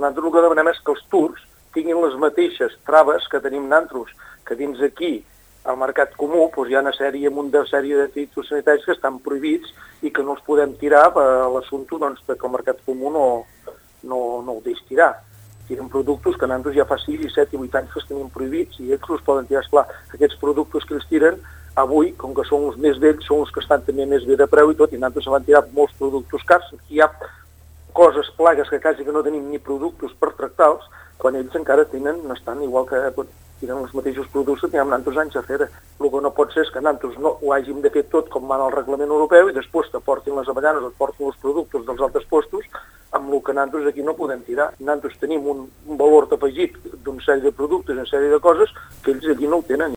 nosaltres el que demanem és que els turcs tinguin les mateixes traves que tenim nosaltres, que dins aquí al mercat comú hi ha una sèrie de fitosanitaris que estan prohibits i que no els podem tirar per l'assumpte que el mercat comú no ho deixa tirar. Tiren productes que nosaltres ja fa 6, 7 i 8 anys que els tenim prohibits i ells els poden tirar. Esclar, aquests productes que ells tiren avui, com que són els més vells, són els que estan també més bé de preu i tot, i nosaltres se van tirar molts productes cars. Aquí hi ha coses, plagues, que quasi que no tenim ni productes per tractar-los, quan ells encara estan igual que tiren els mateixos productes que tenim nosaltres anys a fer. El que no pot ser és que nosaltres no ho hàgim de fer tot com va al reglament europeu i després te portin les avellanes, et portin els productes dels altres postos, amb el que nosaltres aquí no podem tirar. Nosaltres tenim un valor afegit d'una sèrie de productes, una sèrie de coses que ells allí no ho tenen.